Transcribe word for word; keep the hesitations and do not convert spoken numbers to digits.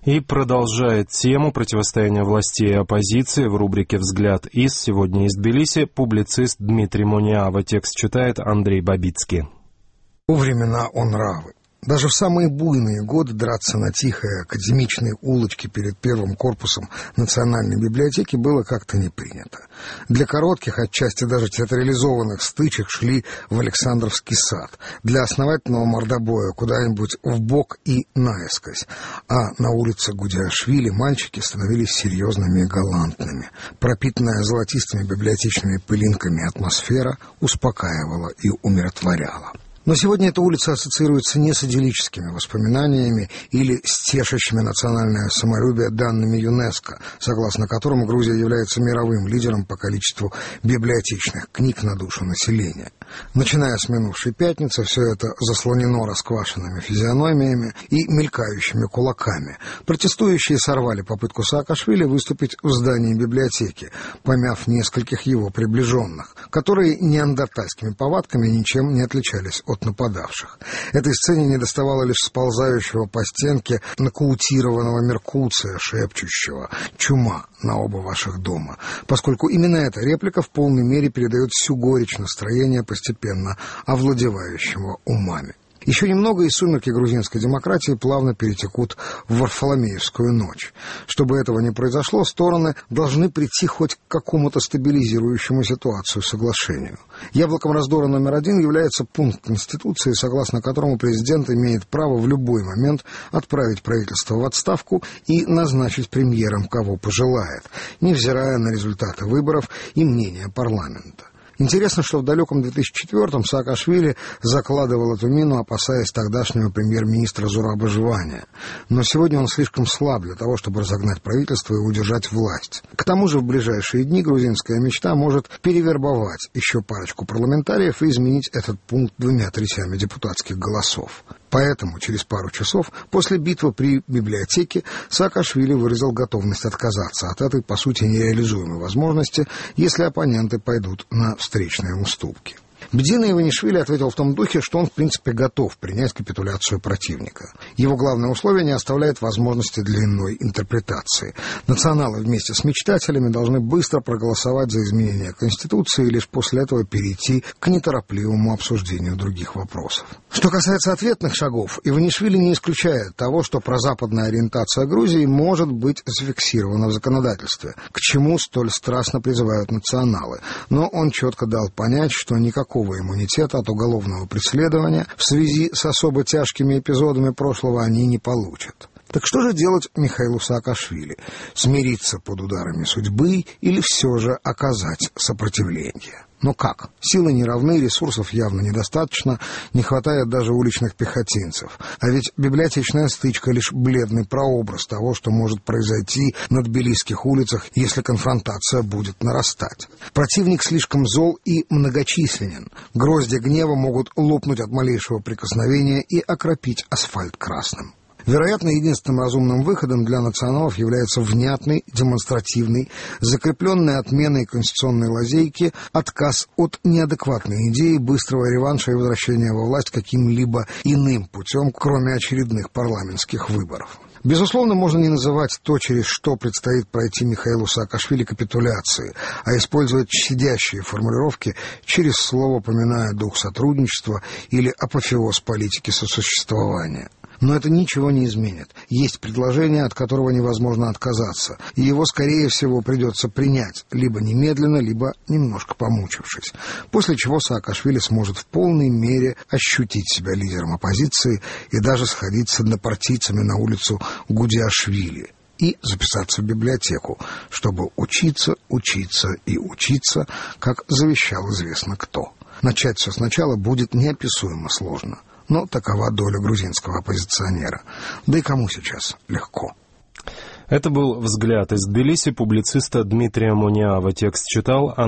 И продолжает тему противостояния властей и оппозиции в рубрике «Взгляд из». Сегодня из Тбилиси публицист Дмитрий Муниава. Текст читает Андрей Бабицкий. Во времена Онравы. Даже в самые буйные годы драться на тихой академичной улочке перед первым корпусом Национальной библиотеки было как-то не принято. Для коротких, отчасти даже театрализованных стычек шли в Александровский сад, для основательного мордобоя куда-нибудь вбок и наискось, а на улице Гудяшвили мальчики становились серьезными и галантными. Пропитанная золотистыми библиотечными пылинками атмосфера успокаивала и умиротворяла. Но сегодня эта улица ассоциируется не с идиллическими воспоминаниями или с тешащими национальное самолюбие данными ЮНЕСКО, согласно которым Грузия является мировым лидером по количеству библиотечных книг на душу населения. Начиная с минувшей пятницы, все это заслонено расквашенными физиономиями и мелькающими кулаками. Протестующие сорвали попытку Саакашвили выступить в здании библиотеки, помяв нескольких его приближенных, которые неандертальскими повадками ничем не отличались от нападавших. Этой сцене недоставало лишь сползающего по стенке нокаутированного Меркуция, шепчущего «Чума на оба ваших дома», поскольку именно эта реплика в полной мере передает всю горечь настроения постепенно овладевающего умами. Еще немного, и сумерки грузинской демократии плавно перетекут в Варфоломеевскую ночь. Чтобы этого не произошло, стороны должны прийти хоть к какому-то стабилизирующему ситуацию соглашению. Яблоком раздора номер один является пункт Конституции, согласно которому президент имеет право в любой момент отправить правительство в отставку и назначить премьером, кого пожелает, невзирая на результаты выборов и мнение парламента. Интересно, что в далеком две тысячи четвёртом Саакашвили закладывал эту мину, опасаясь тогдашнего премьер-министра Зураба Жвания. Но сегодня он слишком слаб для того, чтобы разогнать правительство и удержать власть. К тому же в ближайшие дни грузинская мечта может перевербовать еще парочку парламентариев и изменить этот пункт двумя третями депутатских голосов. Поэтому через пару часов после битвы при библиотеке Саакашвили выразил готовность отказаться от этой, по сути, нереализуемой возможности, если оппоненты пойдут на встречные уступки. Бедина Иванишвили ответил в том духе, что он, в принципе, готов принять капитуляцию противника. Его главное условие не оставляет возможности для иной интерпретации. Националы вместе с мечтателями должны быстро проголосовать за изменение Конституции и лишь после этого перейти к неторопливому обсуждению других вопросов. Что касается ответных шагов, Иванишвили не исключает того, что прозападная ориентация Грузии может быть зафиксирована в законодательстве, к чему столь страстно призывают националы. Но он четко дал понять, что никакого иммунитета от уголовного преследования в связи с особо тяжкими эпизодами прошлого они не получат. Так что же делать Михаилу Саакашвили? Смириться под ударами судьбы или все же оказать сопротивление? Но как? Силы не равны, ресурсов явно недостаточно, не хватает даже уличных пехотинцев. А ведь библиотечная стычка — лишь бледный прообраз того, что может произойти на тбилисских улицах, если конфронтация будет нарастать. Противник слишком зол и многочисленен. Гроздья гнева могут лопнуть от малейшего прикосновения и окропить асфальт красным. Вероятно, единственным разумным выходом для националов является внятный, демонстративный, закрепленный отменой конституционной лазейки отказ от неадекватной идеи быстрого реванша и возвращения во власть каким-либо иным путем, кроме очередных парламентских выборов. Безусловно, можно не называть то, через что предстоит пройти Михаилу Саакашвили, капитуляции, а использовать щадящие формулировки, через слово поминая дух сотрудничества или апофеоз политики сосуществования. Но это ничего не изменит. Есть предложение, от которого невозможно отказаться, и его, скорее всего, придется принять, либо немедленно, либо немножко помучившись, после чего Саакашвили сможет в полной мере ощутить себя лидером оппозиции и даже сходить с однопартийцами на улицу Гудяшвили и записаться в библиотеку, чтобы учиться, учиться и учиться, как завещал известно кто. Начать все сначала будет неописуемо сложно. Но такова доля грузинского оппозиционера. Да и кому сейчас легко? Это был «Взгляд» из Тбилиси публициста Дмитрия Муниава. Текст читал